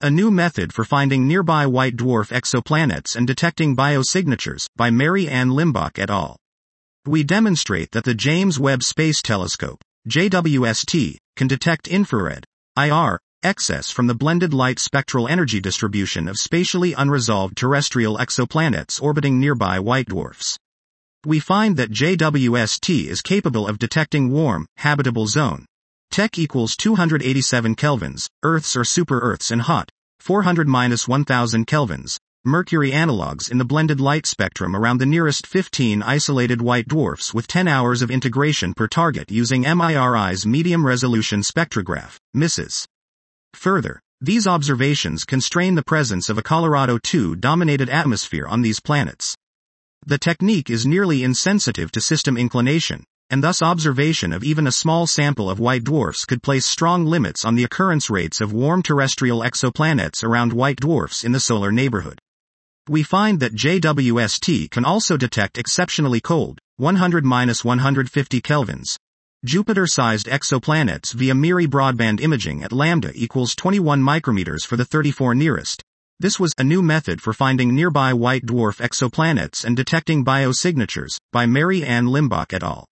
A new method for finding nearby white dwarf exoplanets and detecting biosignatures, by Mary Ann Limbach et al. We demonstrate that the James Webb Space Telescope, JWST, can detect infrared, IR, excess from the blended light spectral energy distribution of spatially unresolved terrestrial exoplanets orbiting nearby white dwarfs. We find that JWST is capable of detecting warm, habitable zone. Tech equals 287 kelvins, Earths or super-Earths, and hot, 400-1000 kelvins, Mercury analogs in the blended light spectrum around the nearest 15 isolated white dwarfs with 10 hours of integration per target using MIRI's medium-resolution spectrograph, MISES. Further, these observations constrain the presence of a Colorado II-dominated atmosphere on these planets. The technique is nearly insensitive to system inclination, and thus observation of even a small sample of white dwarfs could place strong limits on the occurrence rates of warm terrestrial exoplanets around white dwarfs in the solar neighborhood. We find that JWST can also detect exceptionally cold, 100-150 kelvins, Jupiter-sized exoplanets via MIRI broadband imaging at lambda equals 21 micrometers for the 34 nearest. This was a new method for finding nearby white dwarf exoplanets and detecting biosignatures, by Mary Ann Limbach et al.